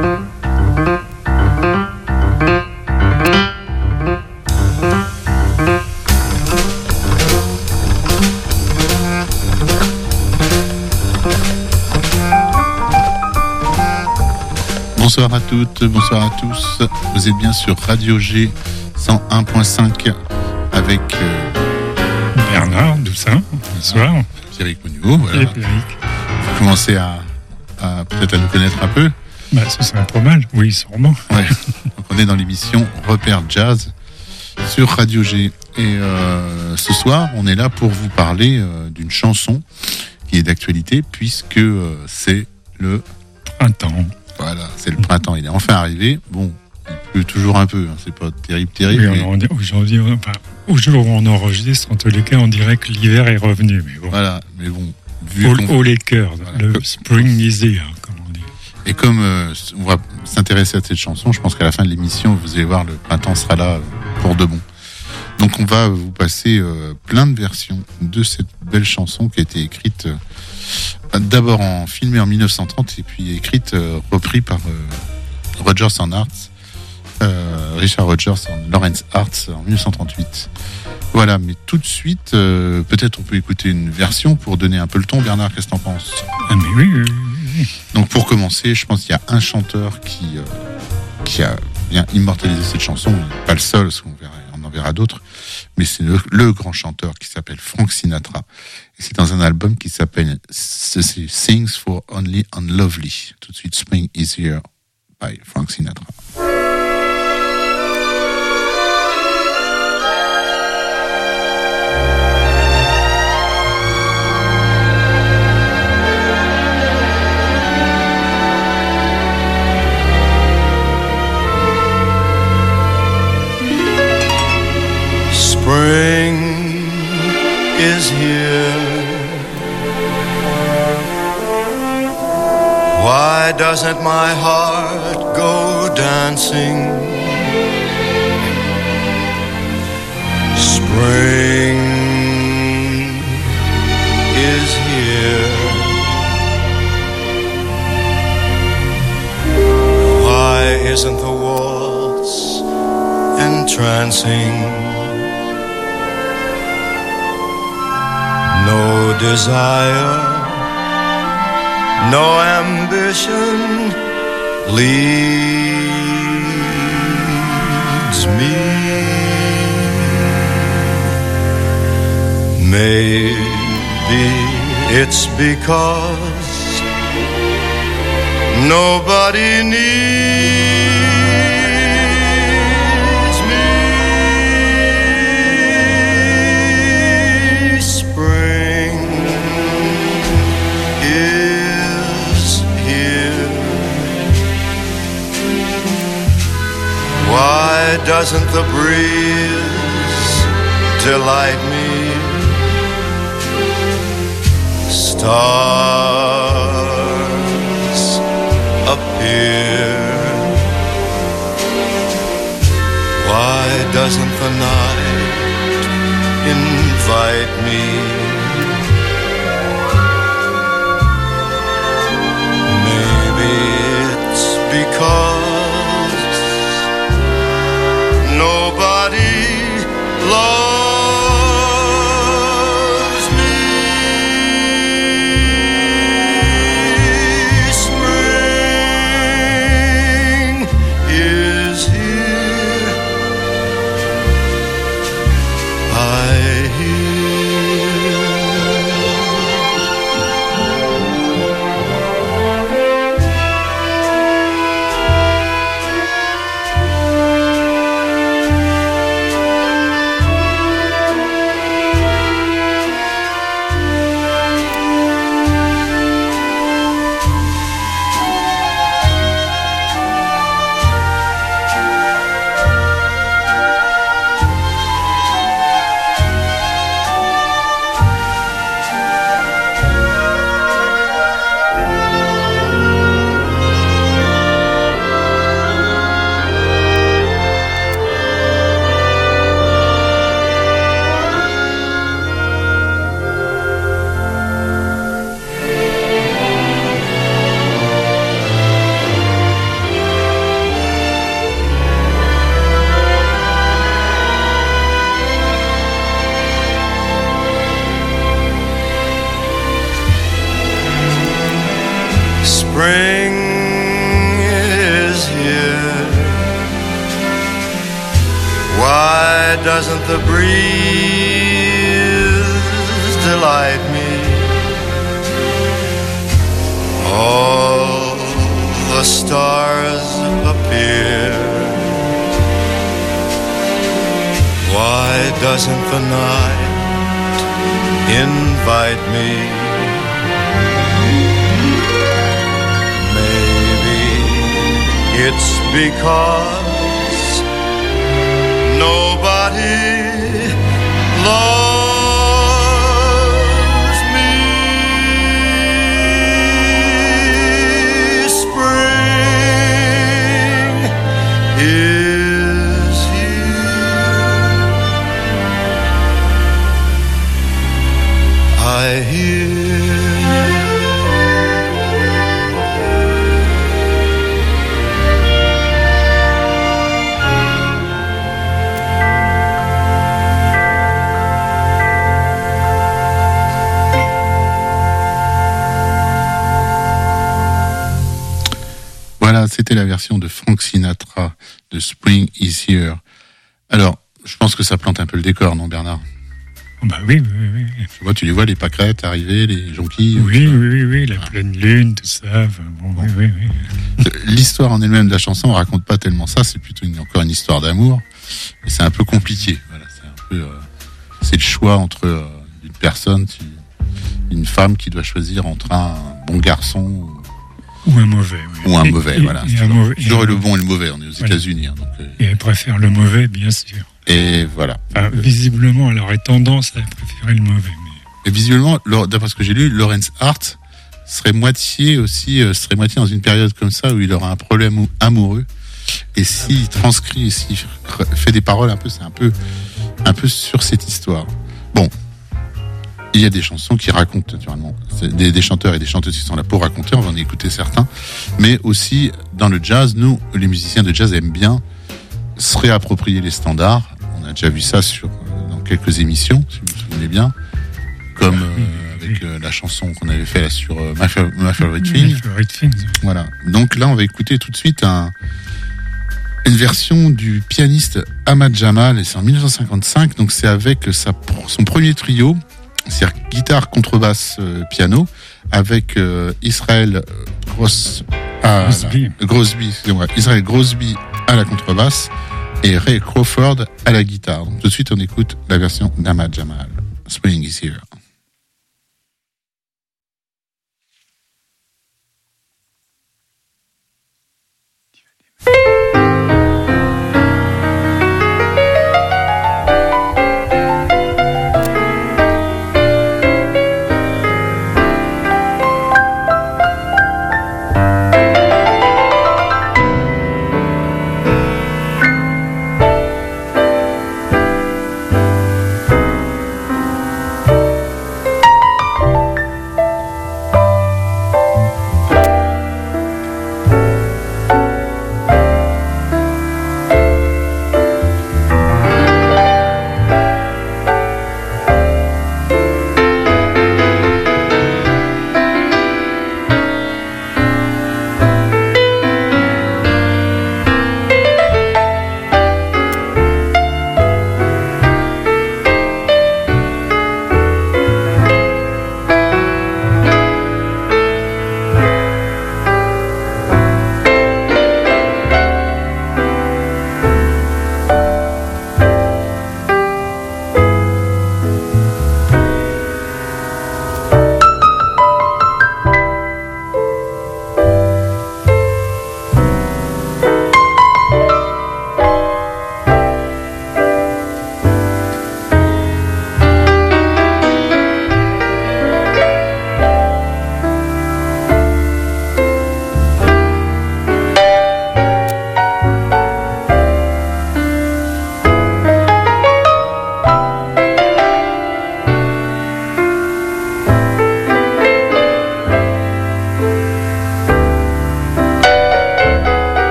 Bonsoir à toutes, bonsoir à tous. Vous êtes bien sur Radio G 101.5 avec Bernard Doussin. Bonsoir. Pierrick Monniveau. Voilà. Et Pierrick. Vous commencez à peut-être à nous connaître un peu. Bah, ce serait pas mal, oui, sûrement. Ouais. Donc on est dans l'émission Repère Jazz sur Radio G. Et ce soir, on est là pour vous parler d'une chanson qui est d'actualité puisque c'est le printemps. Voilà, c'est le printemps, il est enfin arrivé. Bon, il pleut toujours un peu, hein, c'est pas terrible. Oui, mais... aujourd'hui, au jour où on enregistre, en tous les cas, on dirait que l'hiver est revenu. Mais bon. Voilà, mais bon. Au les cœurs, voilà, le spring is here, comme on dit. Et comme on va s'intéresser à cette chanson, je pense qu'à la fin de l'émission, vous allez voir, le printemps sera là pour de bon. Donc on va vous passer plein de versions de cette belle chanson qui a été écrite... d'abord filmée en 1930 et puis écrite, repris par Rodgers and Hart, Richard Rodgers et Lawrence Hart en 1938. Voilà, mais tout de suite, peut-être on peut écouter une version pour donner un peu le ton. Bernard, qu'est-ce que t'en penses ? Ah mais oui. Donc pour commencer, je pense qu'il y a un chanteur qui a bien immortalisé cette chanson, pas le seul, parce qu'on en verra d'autres, mais c'est le grand chanteur qui s'appelle Frank Sinatra. Et c'est dans un album qui s'appelle Things for Only Unlovely. Tout de suite, Spring is Here by Frank Sinatra. Spring is here. Why doesn't my heart go dancing? Spring is here. Why isn't the waltz entrancing? No desire, no ambition leads me. Maybe it's because nobody needs me. Spring is here. Why doesn't the breeze delight me? Stars appear. Why doesn't the night invite me? Maybe it's because nobody loves me. Spring is here. I hear Spring is here. Why doesn't the breeze delight me? All the stars appear. Why doesn't the night invite me? Maybe it's because nobody loves me. Spring is here. I hear Voilà, c'était la version de Frank Sinatra de Spring is Here. Alors, je pense que ça plante un peu le décor, non Bernard? Bah oui. Je vois, tu les vois, les pâquerettes arriver, les jonquilles. Oui, la pleine lune, tout ça. Bon. Oui. L'histoire en elle-même de la chanson, on raconte pas tellement ça, c'est plutôt encore une histoire d'amour. Et c'est un peu compliqué. Voilà, c'est un peu, c'est le choix entre une personne, une femme qui doit choisir entre un bon garçon ou un mauvais. Oui. Ou un mauvais, voilà. Toujours le bon et le mauvais, on est aux États-Unis. Hein, donc, et elle préfère le mauvais, bien sûr. Et voilà. Enfin, visiblement, elle aurait tendance à préférer le mauvais. Mais... Et visiblement, d'après ce que j'ai lu, Lawrence Hart serait moitié dans une période comme ça où il aura un problème amoureux. Et s'il transcrit, s'il fait des paroles un peu, c'est un peu sur cette histoire. Bon. Il y a des chansons qui racontent, naturellement. Des chanteurs et des chanteuses qui sont là pour raconter, on va en écouter certains. Mais aussi, dans le jazz, nous, les musiciens de jazz aiment bien se réapproprier les standards. On a déjà vu ça dans quelques émissions, si vous vous souvenez bien. Comme avec la chanson qu'on avait fait là sur My Favorite Thing. Voilà. Donc là, on va écouter tout de suite une version du pianiste Ahmad Jamal, et c'est en 1955. Donc c'est avec son premier trio. C'est-à-dire guitare, contrebasse, piano, avec Israel Grosby à la contrebasse et Ray Crawford à la guitare. Donc, tout de suite, on écoute la version d'Ahmad Jamal. Spring is here.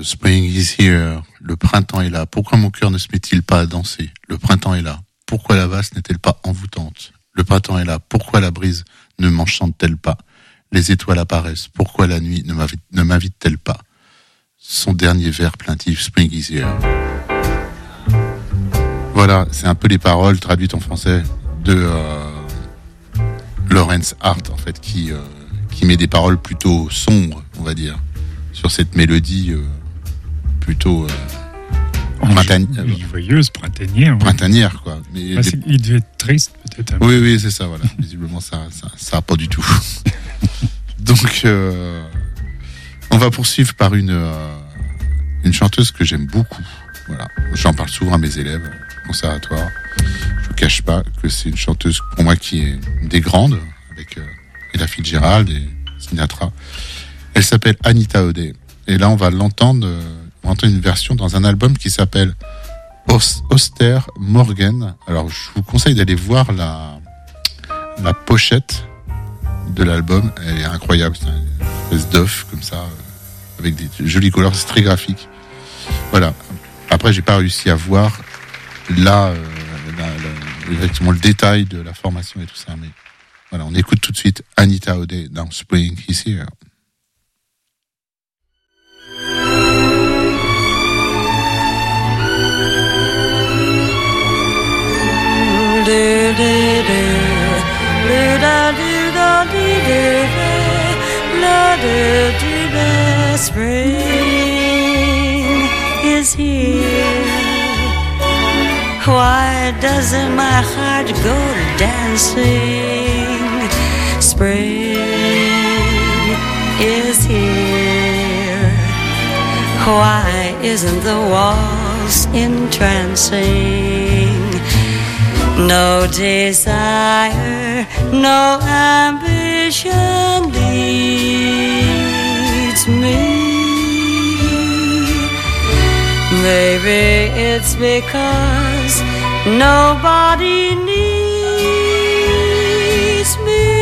Spring is here. Le printemps est là. Pourquoi mon cœur ne se met-il pas à danser? Le printemps est là. Pourquoi la valse n'est-elle pas envoûtante? Le printemps est là. Pourquoi la brise ne m'enchante-t-elle pas? Les étoiles apparaissent. Pourquoi la nuit ne m'invite-t-elle pas? Son dernier vers plaintif, Spring is here. Voilà, c'est un peu les paroles traduites en français de Lawrence Hart, en fait, qui met des paroles plutôt sombres, on va dire, sur cette mélodie plutôt joyeuse, printanière. Printanière, quoi. Mais il devait être triste, peut-être. Oui, c'est ça, voilà. Visiblement, ça a pas du tout. Donc, on va poursuivre par une chanteuse que j'aime beaucoup. Voilà. J'en parle souvent à mes élèves au conservatoire. Je vous cache pas que c'est une chanteuse, pour moi, qui est des grandes, avec Ella Fitzgerald et Sinatra. Elle s'appelle Anita O'Day. Et là, on va l'entendre, on va entendre une version dans un album qui s'appelle Oster Morgan. Alors, je vous conseille d'aller voir la pochette de l'album. Elle est incroyable. C'est une espèce d'œuf, comme ça, avec des jolies couleurs. C'est très graphique. Voilà. Après, j'ai pas réussi à voir exactement le détail de la formation et tout ça. Mais voilà, on écoute tout de suite Anita O'Day dans Spring is Here. Spring is here. Why doesn't my heart go dancing? Spring is here. Why isn't the waltz entrancing? No desire, no ambition leads me. Maybe it's because nobody needs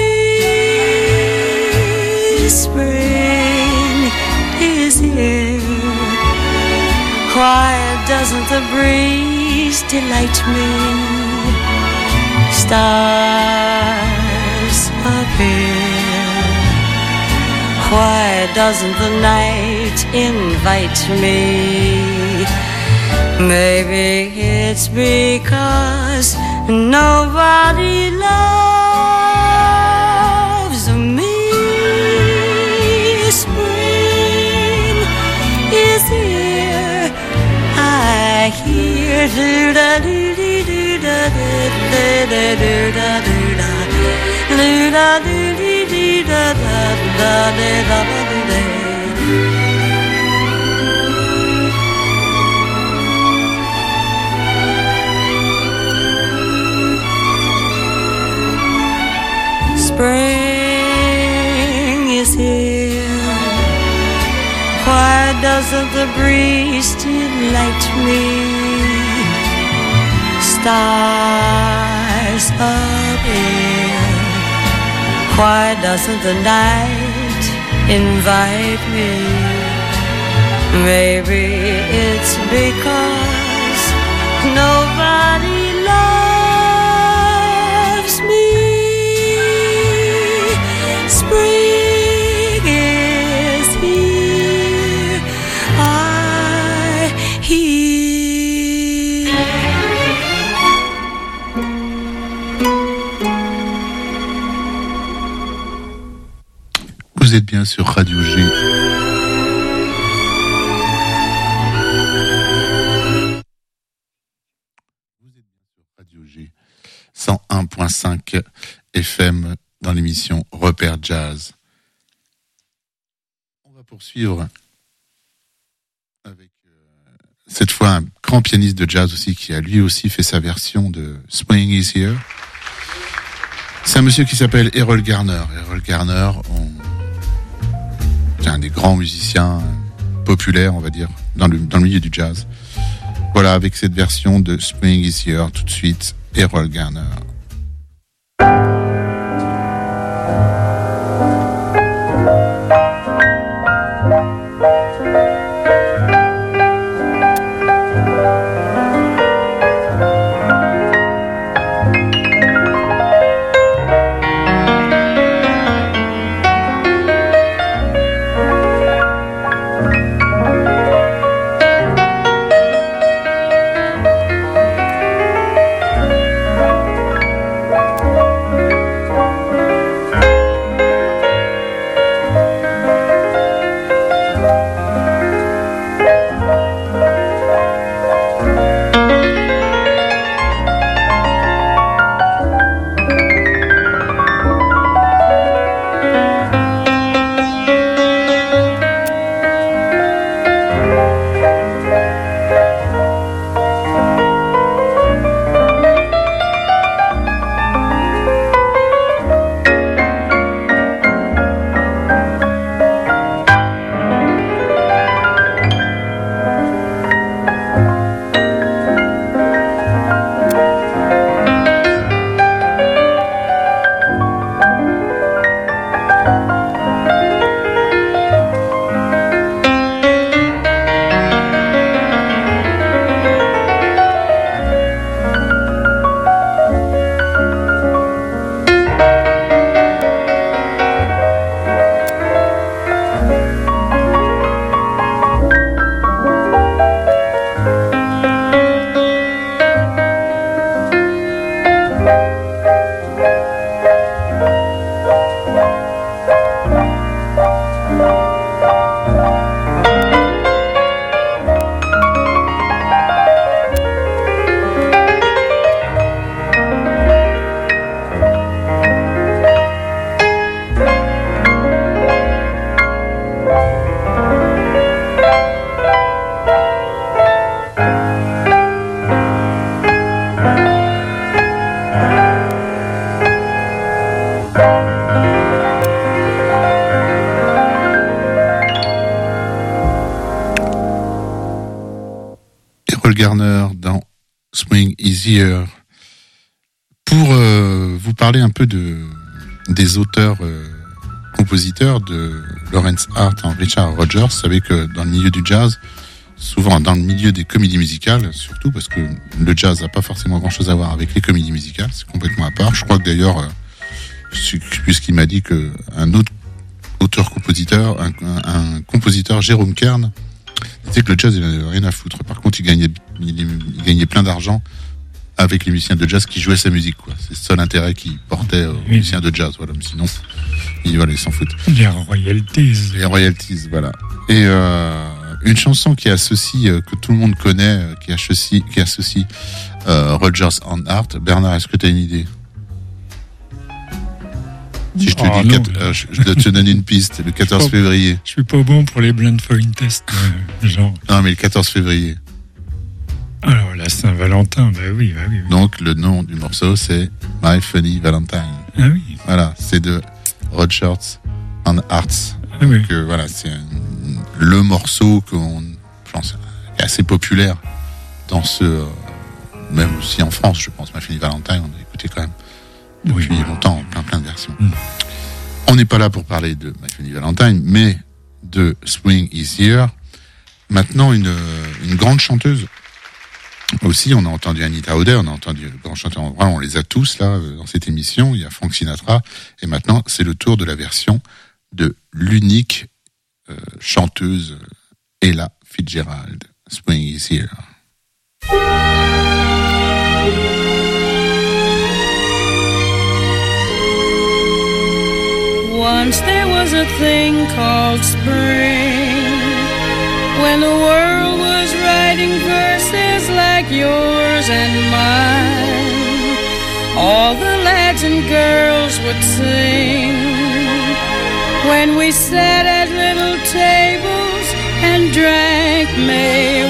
me. Spring is here. Why doesn't the breeze delight me? Stars appear. Why doesn't the night invite me? Maybe it's because nobody loves me. Spring is here. I hear do da do do do da da da do da do da do da do do da da da da da. Spring is here. Why doesn't the breeze delight me? Stars appear. Why doesn't the night invite me? Maybe it's because nobody loves me. Spring is here. I hear. Vous êtes bien sur Radio G. Vous êtes bien sur Radio G 101.5 FM dans l'émission Repère Jazz. On va poursuivre avec cette fois un grand pianiste de jazz aussi qui a lui aussi fait sa version de Spring is Here. C'est un monsieur qui s'appelle Errol Garner. Errol Garner, c'est un des grands musiciens populaires, on va dire, dans le milieu du jazz. Voilà, avec cette version de Spring is Here, tout de suite, Errol Garner. Paul Garner dans Spring is Here. Pour vous parler un peu des auteurs compositeurs de Lawrence Hart et Richard Rodgers, vous savez que dans le milieu du jazz, souvent dans le milieu des comédies musicales, surtout parce que le jazz n'a pas forcément grand-chose à voir avec les comédies musicales, c'est complètement à part. Je crois que d'ailleurs, puisqu'il m'a dit que un autre auteur-compositeur, un compositeur, Jérôme Kern, disait que le jazz il n'avait rien à foutre. Par contre, il gagnait plein d'argent avec les musiciens de jazz qui jouaient sa musique, quoi. C'est le seul intérêt qu'il portait aux musiciens de jazz, voilà. Mais sinon, il s'en foutent. Les royalties. Les royalties, voilà. Et une chanson qui associe, que tout le monde connaît, qui associe Rodgers and Hart. Bernard, est-ce que tu as une idée? Si je te dis, je dois te donner une piste, le 14 février. Je suis pas bon pour les blind foreign tests, genre. Non, mais le 14 février. Alors, la Saint-Valentin, bah oui. Donc, le nom du morceau, c'est My Funny Valentine. Ah oui. Voilà, c'est de Rodgers and Hart. Ah oui. Donc, voilà, c'est le morceau je pense, est assez populaire dans même aussi en France, je pense. My Funny Valentine, on a écouté quand même depuis longtemps, plein de versions. On n'est pas là pour parler de My Funny Valentine, mais de Spring is Here. Maintenant, une grande chanteuse. Aussi, on a entendu Anita O'Day, on a entendu le grand chanteur, on les a tous là dans cette émission. Il y a Frank Sinatra, et maintenant c'est le tour de la version de l'unique chanteuse Ella Fitzgerald. Spring is Here. Once there was a thing called spring, when the world was writing verses like yours and mine. All the lads and girls would sing when we sat at little tables and drank May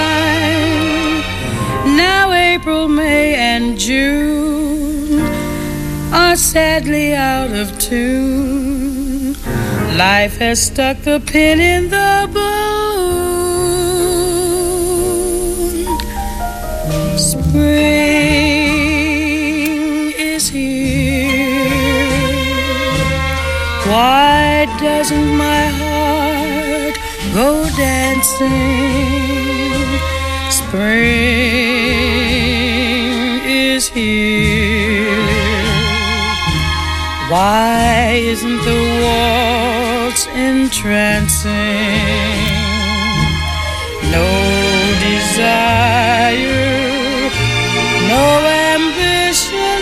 wine. Now April, May and June are sadly out of tune. Life has stuck the pin in the balloon. Spring is here. Why doesn't my heart go dancing? Spring is here. Why isn't the waltz entrancing? No desire, no ambition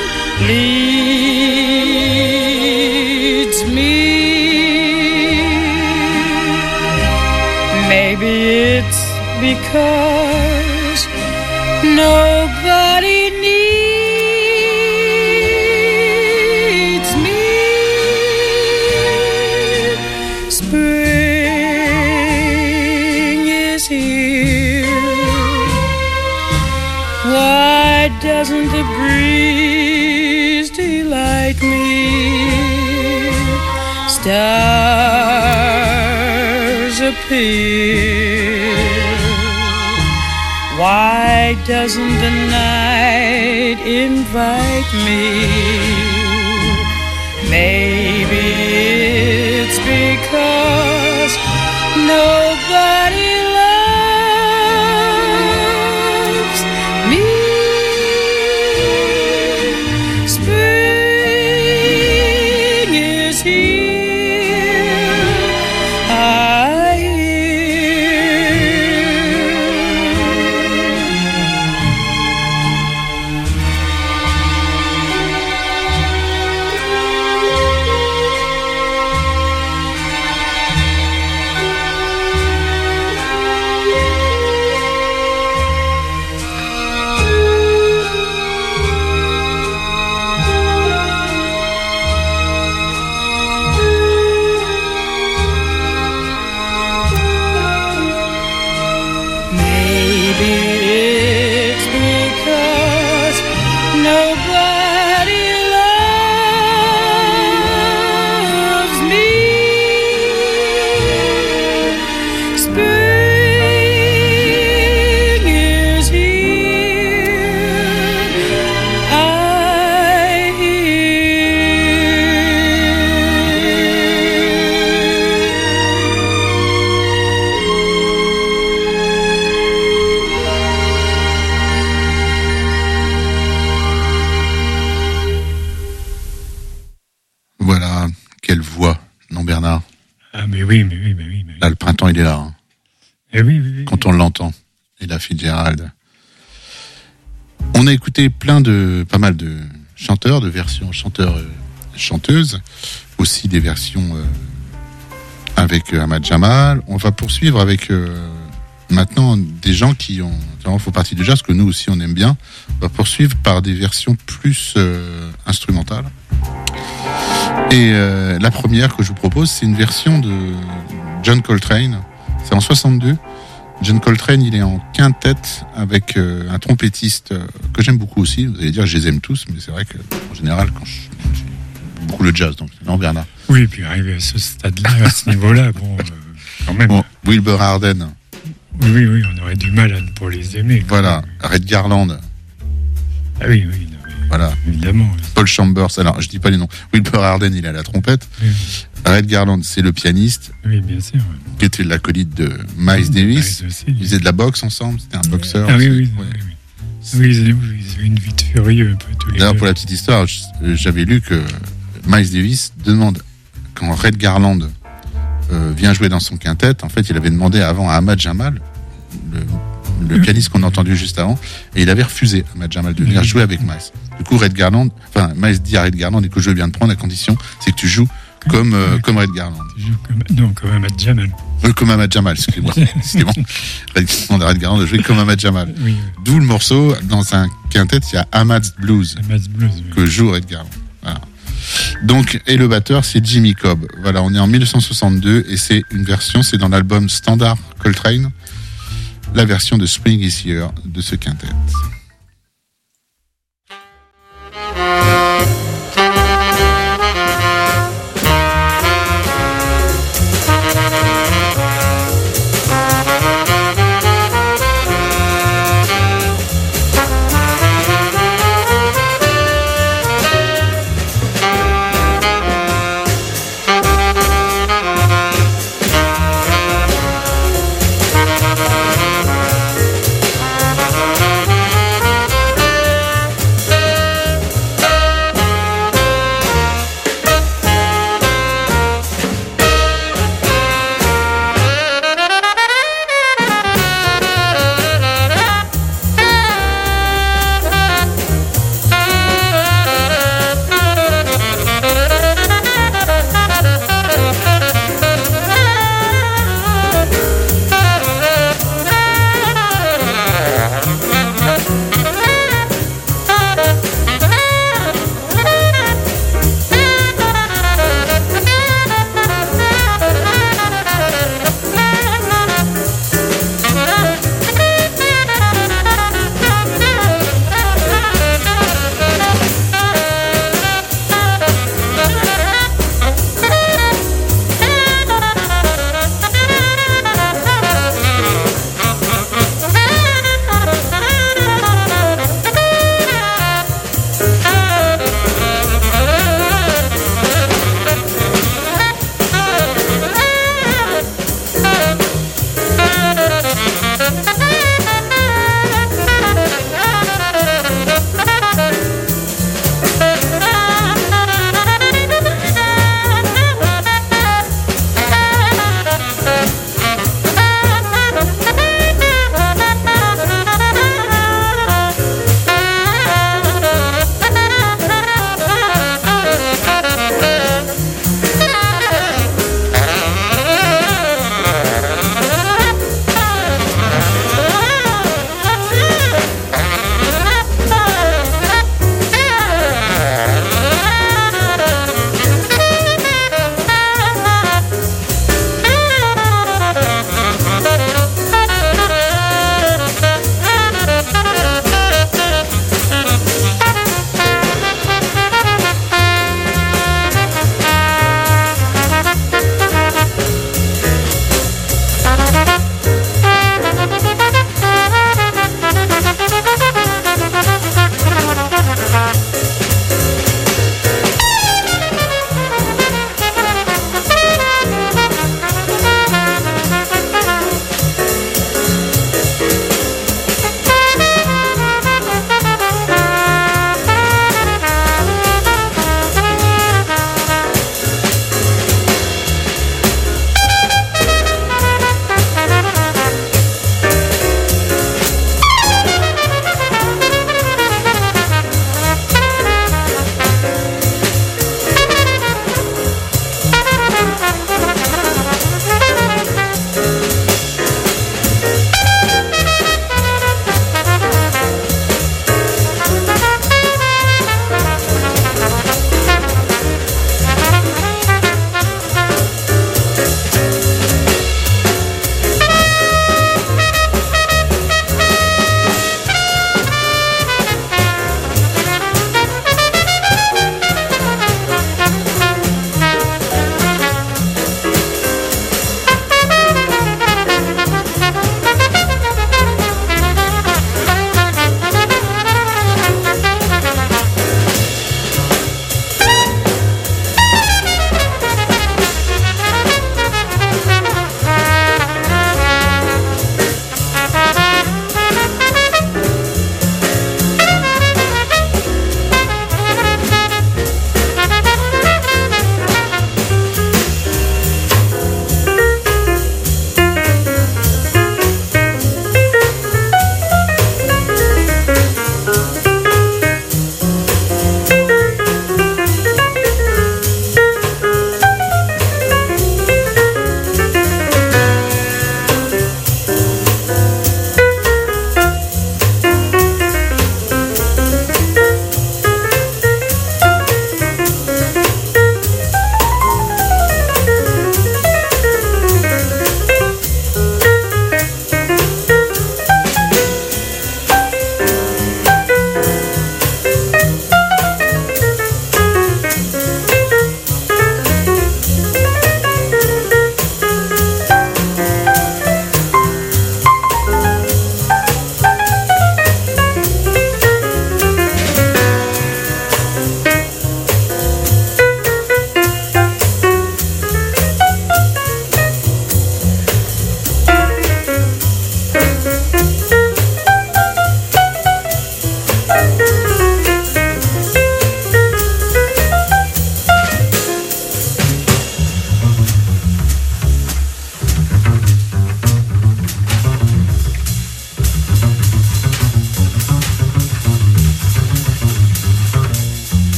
leads me. Maybe it's because nobody needs me. Spring is here. Why doesn't the breeze delight me? Stars appear. Why doesn't the night invite me? Maybe it's because nobody loves me. Spring is here. I mais oui. Là, le printemps, il est là. Hein. Et oui. Quand on l'entend. Et la Fitzgerald. On a écouté pas mal de chanteurs, de versions chanteurs, chanteuses. Aussi des versions avec Ahmad Jamal. On va poursuivre avec maintenant des gens qui font partie du jazz, que nous aussi on aime bien. On va poursuivre par des versions plus instrumentales. Et la première que je vous propose, c'est une version de John Coltrane. C'est en 62. John Coltrane, il est en quintette avec un trompettiste que j'aime beaucoup aussi. Vous allez dire, je les aime tous, mais c'est vrai que en général, quand j'aime beaucoup le jazz, donc non, Bernard. Oui, et puis arrivé à ce stade-là, à ce niveau-là, quand même. Bon, Wilbur Harden. Oui, on aurait du mal pour les aimer. Voilà, Red Garland. Ah oui, non, voilà. Évidemment. Paul Chambers, alors je dis pas les noms. Wilbur Harden, il est à la trompette. Oui. Red Garland, c'est le pianiste. Oui, bien sûr. Qui était l'acolyte de Miles Davis. Aussi. Ils faisaient de la boxe ensemble, c'était un boxeur. Ah ouais. Oui, ils avaient une vie de furieux un peu tous les deux. D'ailleurs, pour la petite histoire, j'avais lu que Miles Davis demande, quand Red Garland vient jouer dans son quintet, en fait, il avait demandé avant à Ahmad Jamal, le pianiste qu'on a entendu juste avant, et il avait refusé, Ahmad Jamal, de venir jouer avec Miles. Du coup, Miles dit à Red Garland, et que je veux bien te prendre, à condition, c'est que tu joues comme Red Garland. Comme Ahmad Jamal. Comme Ahmad Jamal, excusez-moi. Red Garland de jouer comme Ahmad Jamal. Oui. D'où le morceau, dans un quintet, il y a Ahmad's Blues, que joue Red Garland. Voilà. Donc, et le batteur, c'est Jimmy Cobb. Voilà, on est en 1962 et c'est une version, c'est dans l'album Standard Coltrane, la version de Spring is Here de ce quintet.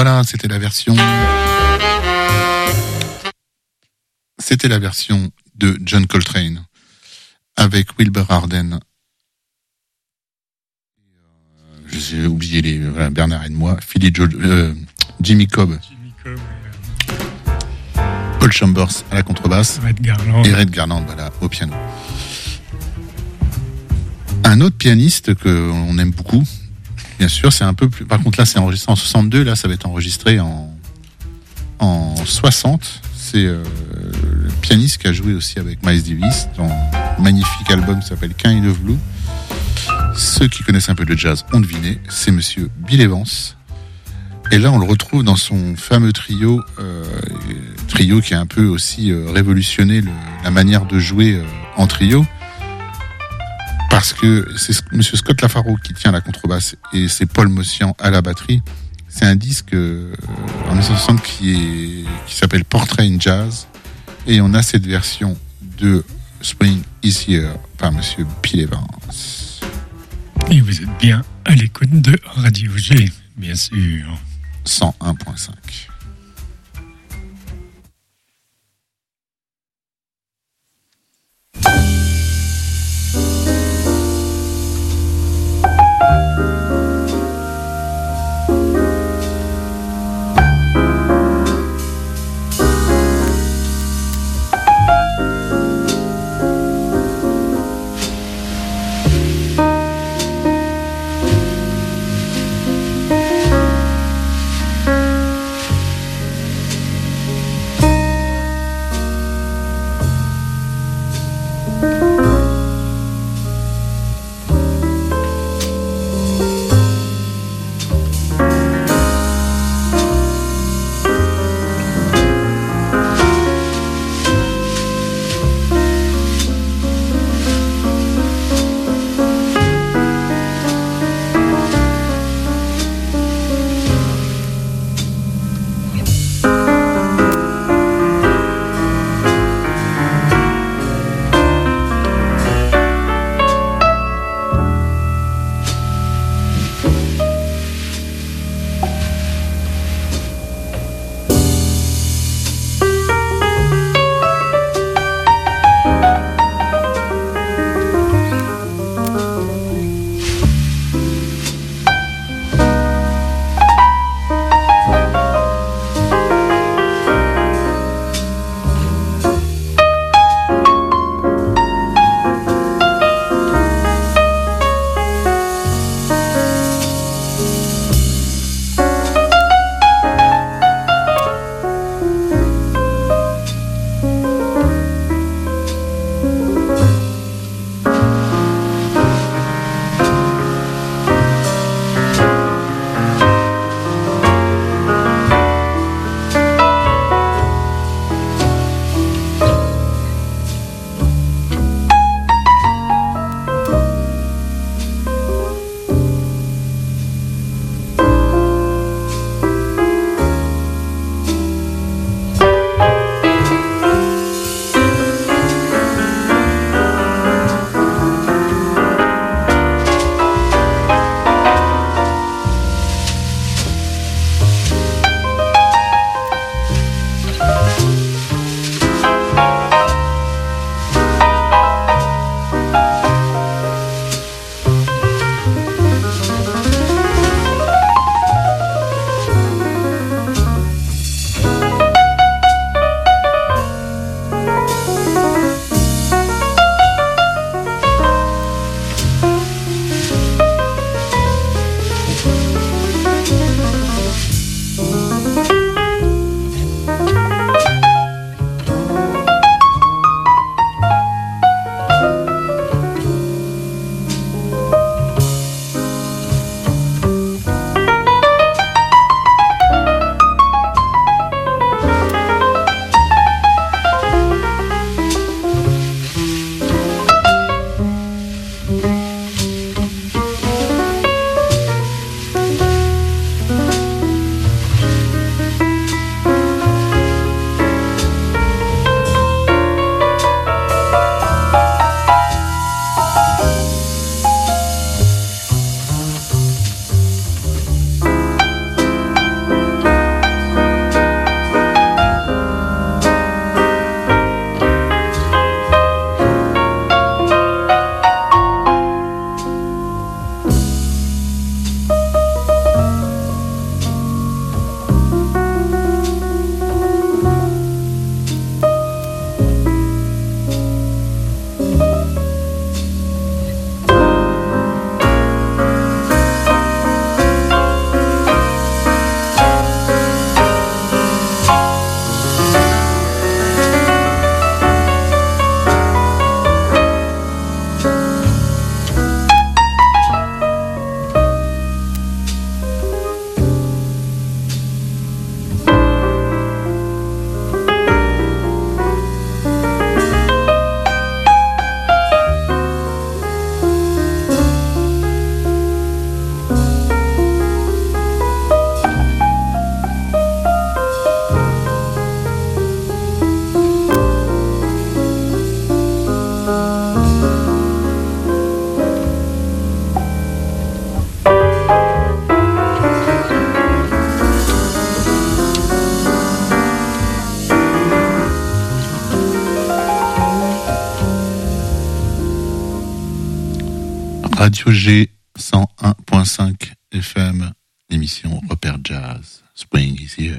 Voilà, c'était la version de John Coltrane avec Wilbur Arden. J'ai oublié Bernard et moi, Jimmy Cobb, Paul Chambers à la contrebasse et Red Garland voilà, au piano. Un autre pianiste qu'on aime beaucoup, bien sûr, c'est un peu plus. Par contre, là, c'est enregistré en 62, là, ça va être enregistré en 60. C'est le pianiste qui a joué aussi avec Miles Davis dans un magnifique album qui s'appelle Kind of Blue. Ceux qui connaissent un peu le jazz ont deviné, c'est monsieur Bill Evans. Et là, on le retrouve dans son fameux trio qui a un peu aussi révolutionné la manière de jouer en trio. Parce que c'est monsieur Scott Lafaro qui tient la contrebasse et c'est Paul Mossian à la batterie. C'est un disque en 1960 qui s'appelle Portrait in Jazz. Et on a cette version de Spring is Here par monsieur Bill Evans. Et vous êtes bien à l'écoute de Radio G, bien sûr. 101.5. Radio G 101.5 FM, l'émission Repère Jazz. Spring is here.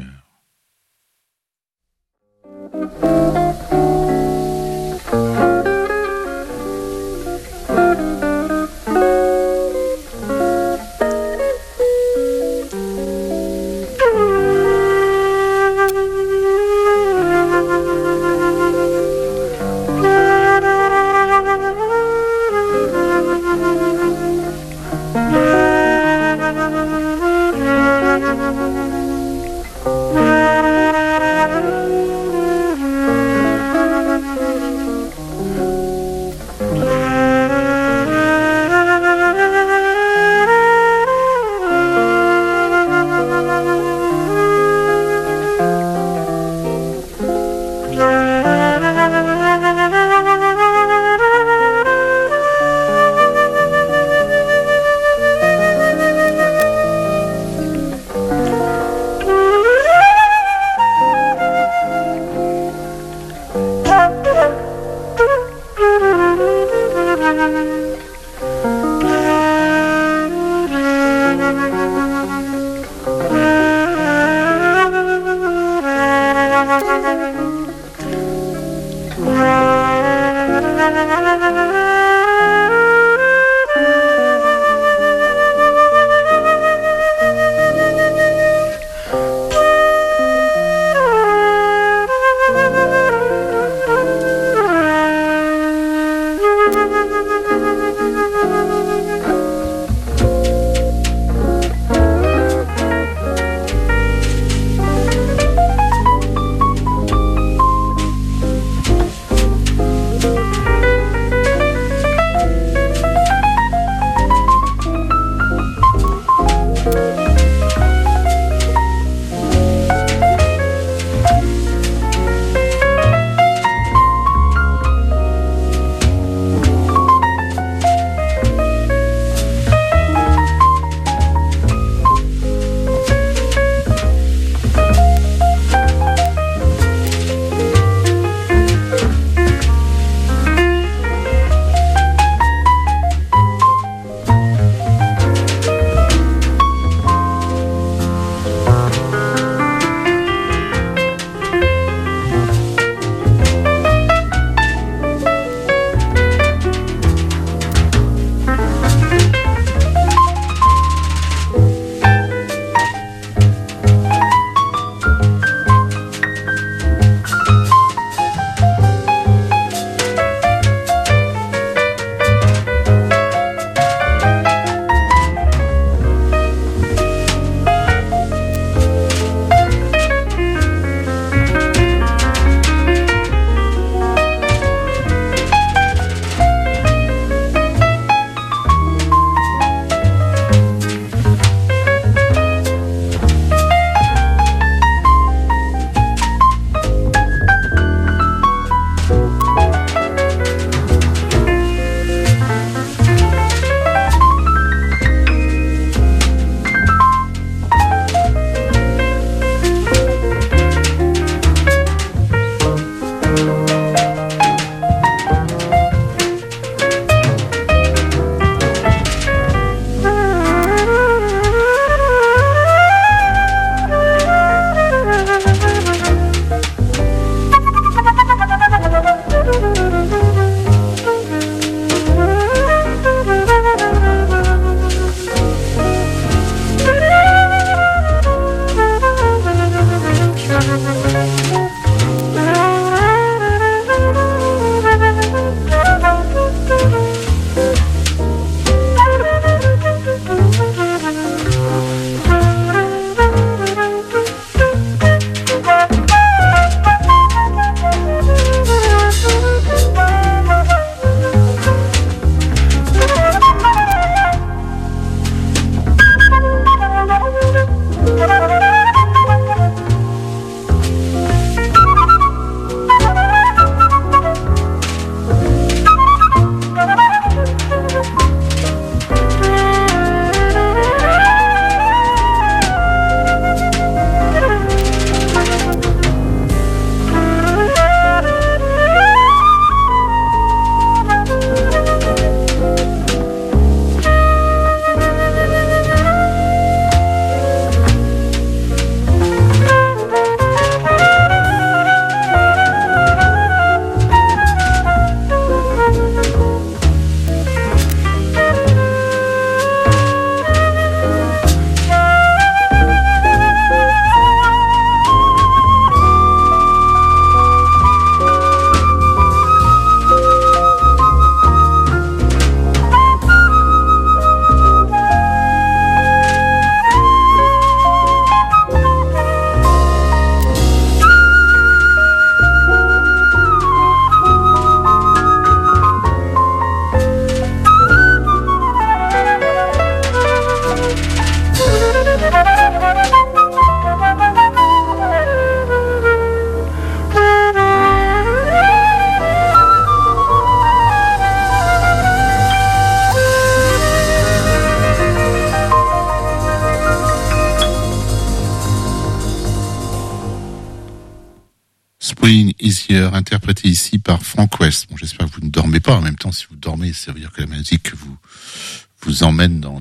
Easier, interprété ici par Frank West. Bon, j'espère que vous ne dormez pas. En même temps, si vous dormez, ça veut dire que la musique vous emmène dans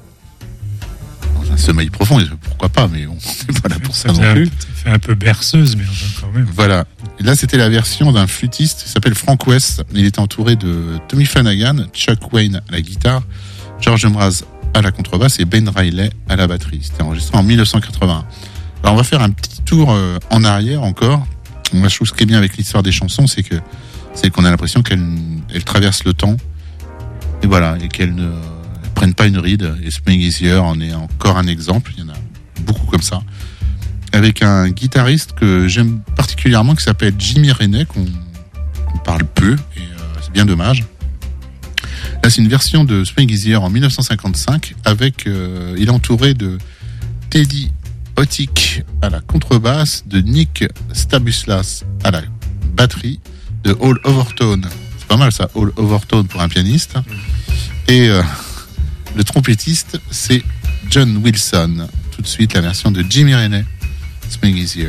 un sommeil profond. Et pourquoi pas, mais on n'est pas là pour ça non plus. Ça fait un peu berceuse, mais quand même. Voilà. Et là, c'était la version d'un flûtiste qui s'appelle Frank West. Il était entouré de Tommy Flanagan, Chuck Wayne à la guitare, George Mraz à la contrebasse et Ben Riley à la batterie. C'était enregistré en 1981. Alors, on va faire un petit tour en arrière encore. Moi, je trouve ce qui est bien avec l'histoire des chansons, c'est qu'on a l'impression qu'elles traversent le temps. Et voilà. Et qu'elles ne prennent pas une ride. Et Spring Easier en est encore un exemple. Il y en a beaucoup comme ça. Avec un guitariste que j'aime particulièrement qui s'appelle Jimmy Rennie, qu'on parle peu. Et c'est bien dommage. Là, c'est une version de Spring Easier en 1955 avec, il est entouré de Teddy Otik à la contrebasse, de Nick Stabuslas à la batterie, de Hall Overtone. C'est pas mal ça, Hall Overtone pour un pianiste. Et le trompettiste, c'est John Wilson. Tout de suite, la version de Jimmy Rennie, Spring Easier.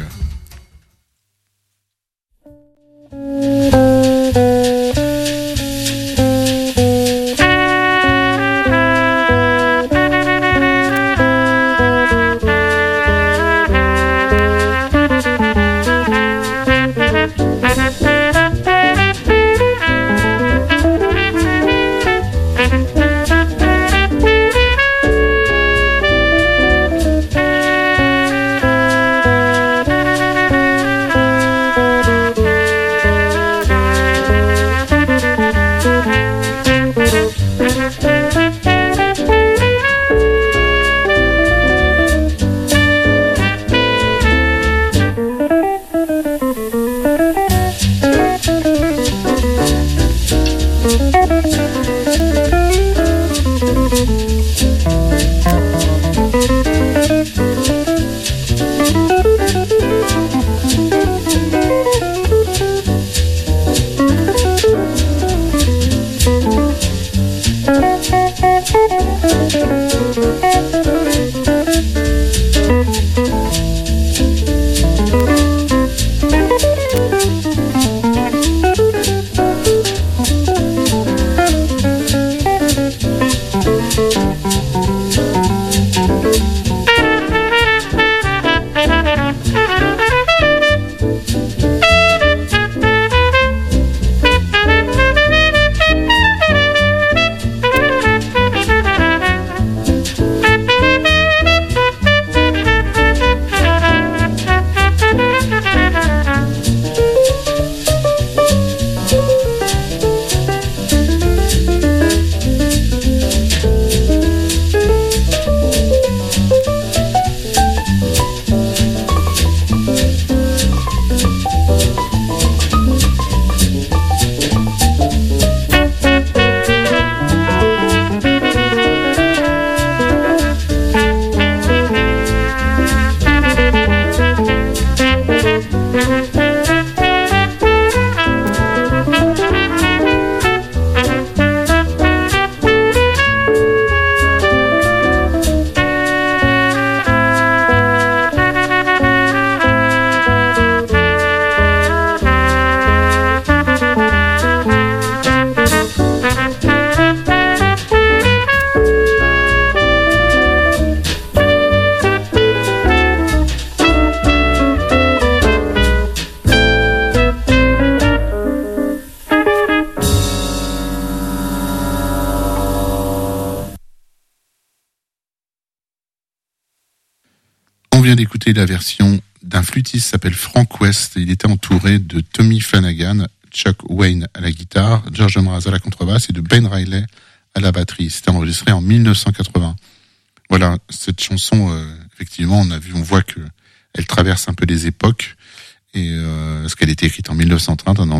vient d'écouter la version d'un flûtiste qui s'appelle Frank West. Il était entouré de Tommy Flanagan, Chuck Wayne à la guitare, George Mraz à la contrebasse et de Ben Riley à la batterie. C'était enregistré en 1980. Voilà, cette chanson, effectivement, on voit que elle traverse un peu les époques. Et parce qu'elle était écrite en 1930, on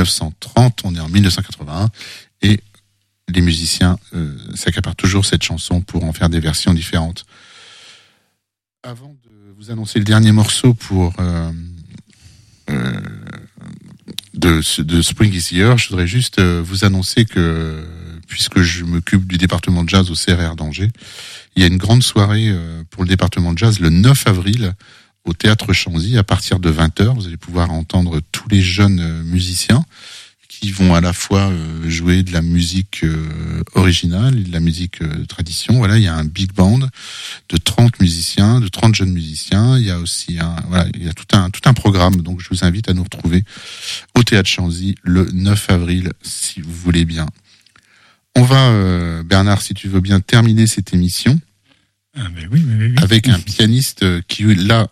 est en 1981, et les musiciens s'accaparent toujours cette chanson pour en faire des versions différentes. Avant de vous annoncer le dernier morceau de Spring Easier, je voudrais juste vous annoncer que, puisque je m'occupe du département de jazz au CRR d'Angers, il y a une grande soirée pour le département de jazz le 9 avril au Théâtre Chanzy à partir de 20h. Vous allez pouvoir entendre tous les jeunes musiciens qui vont à la fois jouer de la musique originale et de la musique tradition. Voilà, il y a un big band de 30 musiciens, de 30 jeunes musiciens. Il y a aussi il y a tout un programme. Donc je vous invite à nous retrouver au Théâtre Chanzy le 9 avril, si vous voulez bien. On va, Bernard, si tu veux bien terminer cette émission. Ah, mais oui. Avec un pianiste qui là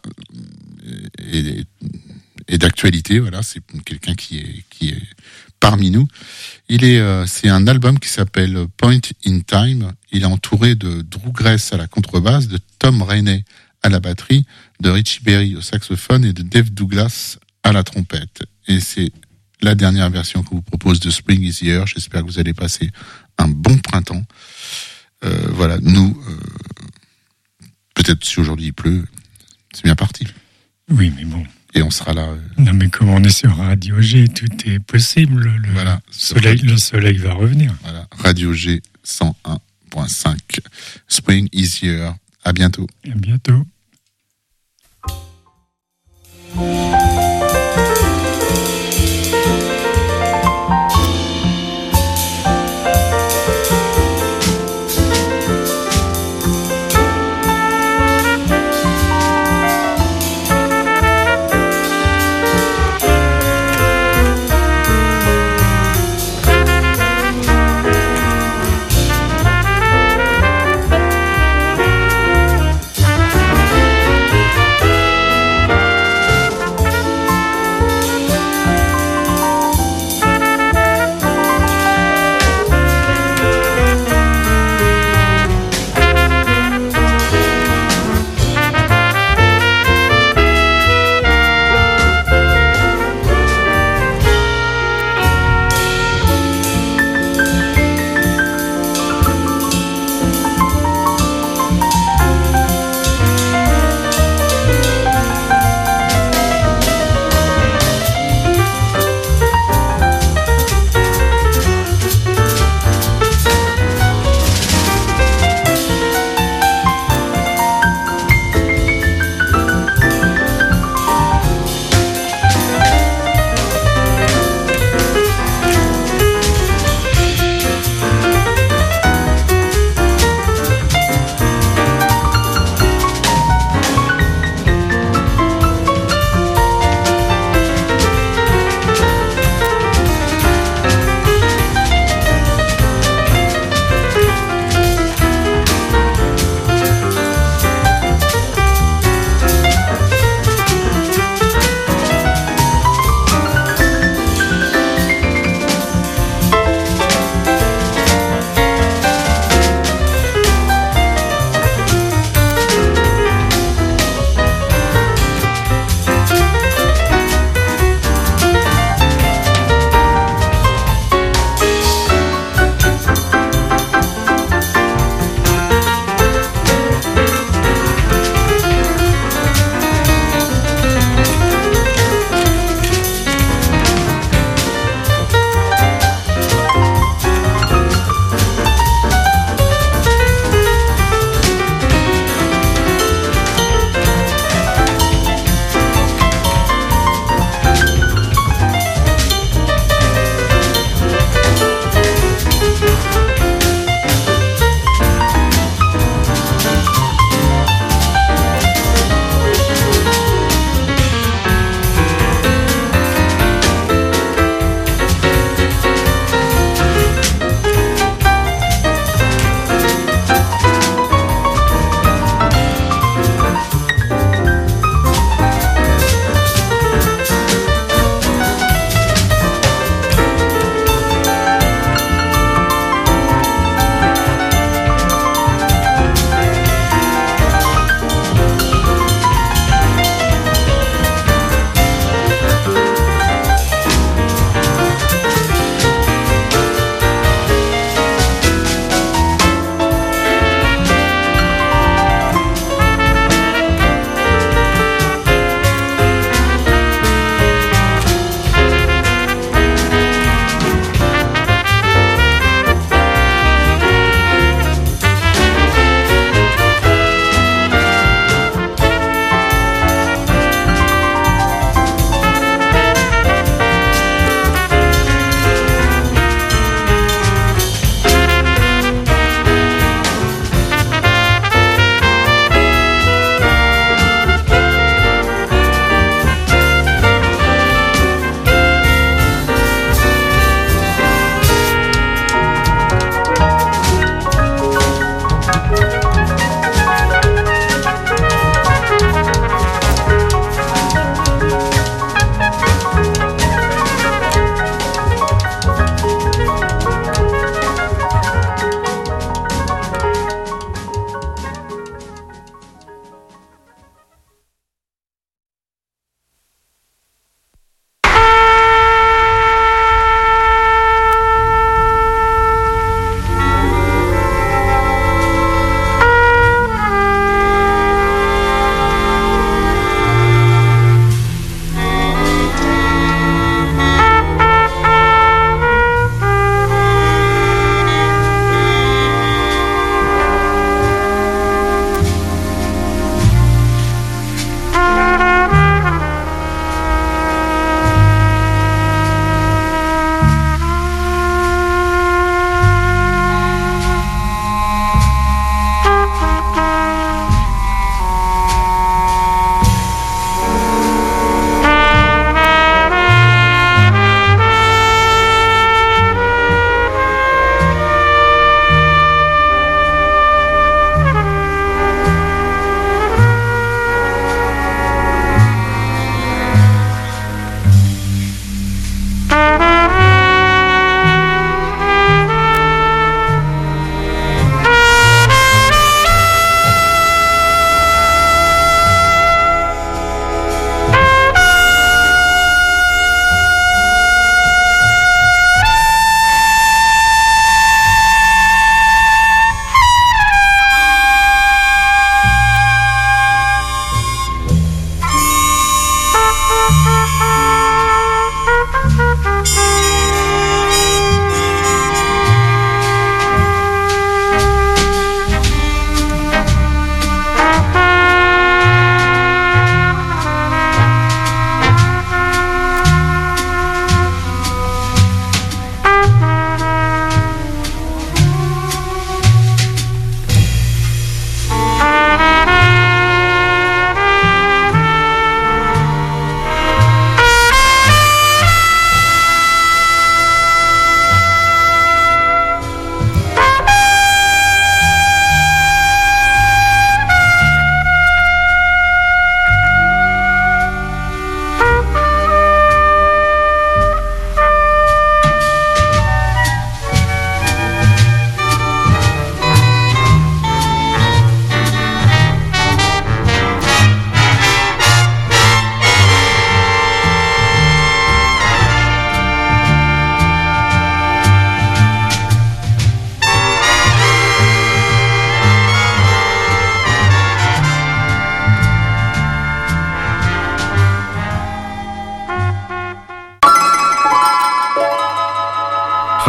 est d'actualité. Voilà, c'est quelqu'un qui est parmi nous. C'est un album qui s'appelle Point in Time. Il est entouré de Drew Grace à la contrebasse, de Tom Rainey à la batterie, de Richie Berry au saxophone et de Dave Douglas à la trompette. Et c'est la dernière version que vous propose de Spring is Here. J'espère que vous allez passer un bon printemps. Voilà, nous, peut-être si aujourd'hui il pleut, c'est bien parti. Oui, mais bon. Et on sera là. Non, mais comme on est sur Radio G, tout est possible. Le soleil va revenir. Voilà, Radio G 101.5. Spring is here. À bientôt. À bientôt.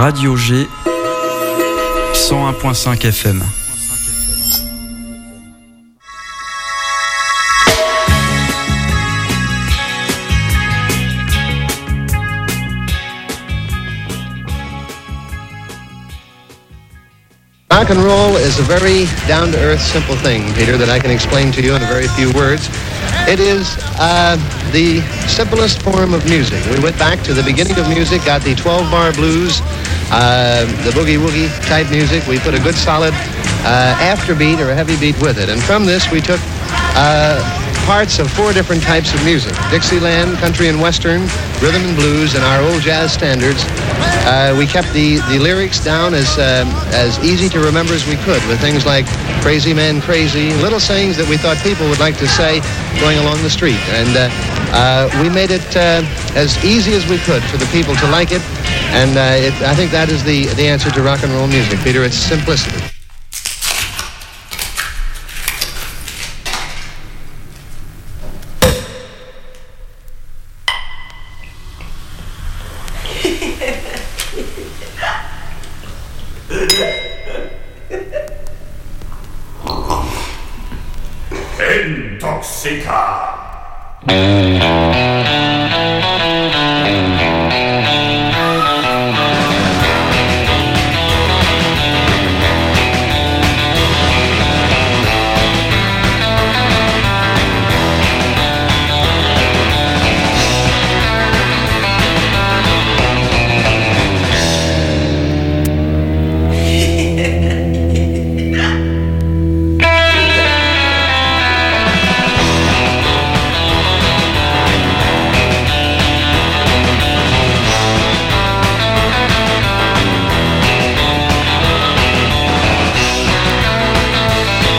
Radio G 101.5 FM. Rock and roll is a very down-to-earth, simple thing, Peter, that I can explain to you in a very few words. It is the simplest form of music. We went back to the beginning of music, got the 12-bar blues, the boogie-woogie type music. We put a good solid afterbeat or a heavy beat with it. And from this, we took parts of 4 different types of music: Dixieland, country and western, rhythm and blues, and our old jazz standards. We kept the lyrics down as easy to remember as we could, with things like "Crazy Man, Crazy," little sayings that we thought people would like to say going along the street. And we made it as easy as we could for the people to like it. And I think that is the answer to rock and roll music, Peter. It's simplicity. Intoxica.